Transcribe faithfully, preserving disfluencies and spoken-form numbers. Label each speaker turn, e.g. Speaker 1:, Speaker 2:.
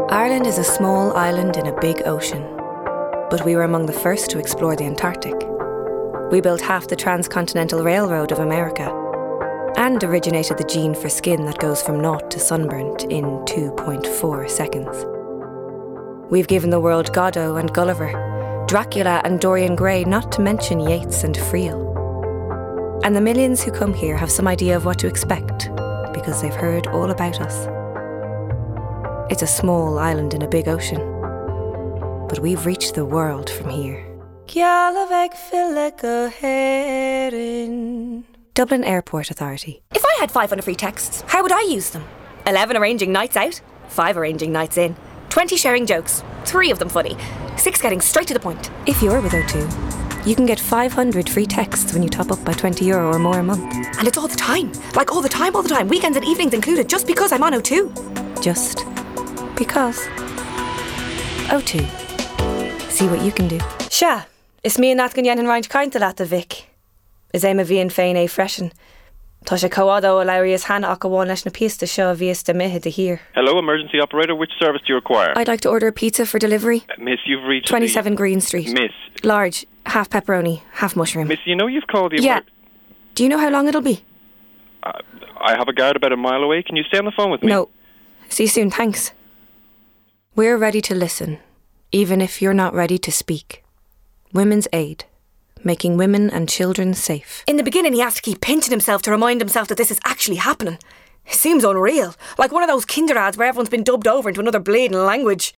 Speaker 1: Ireland is a small island in a big ocean, but we were among the first to explore the Antarctic. We built half the transcontinental railroad of America and originated the gene for skin that goes from naught to sunburnt in two point four seconds. We've given the world Godot and Gulliver, Dracula and Dorian Gray, not to mention Yeats and Friel. And the millions who come here have some idea of what to expect because they've heard all about us. It's a small island in a big ocean, but we've reached the world from here. Dublin Airport Authority.
Speaker 2: If I had five hundred free texts, how would I use them? eleven arranging nights out, five arranging nights in, twenty sharing jokes, three of them funny, six getting straight to the point.
Speaker 1: If you're with O two, you can get five hundred free texts when you top up by twenty euro or more a month.
Speaker 2: And it's all the time. Like all the time, all the time. Weekends and evenings included, just because I'm on O two.
Speaker 1: Just because. O two. See what you can do.
Speaker 2: Sha, is me and Nat gan yen round kaint at the Vic. Is aim a vi and fein a freshen. Tá sé coado a Larry's Hannah Akawan leis na pista show vias de mehe de here.
Speaker 3: Hello, emergency operator. Which service do you require?
Speaker 1: I'd like to order a pizza for delivery.
Speaker 3: Uh, miss, you've reached
Speaker 1: twenty-seven
Speaker 3: the...
Speaker 1: Green Street.
Speaker 3: Miss.
Speaker 1: Large, half pepperoni, half mushroom.
Speaker 3: Miss, you know you've called the...
Speaker 1: Yeah.
Speaker 3: Emer-
Speaker 1: Do you know how long it'll be?
Speaker 3: uh, I have a guard about a mile away. Can you stay on the phone with me?
Speaker 1: No. See you soon, thanks. We're ready to listen, even if you're not ready to speak. Women's Aid. Making women and children safe.
Speaker 2: In the beginning, he has to keep pinching himself to remind himself that this is actually happening. It seems unreal. Like one of those Kinder ads where everyone's been dubbed over into another bleeding language.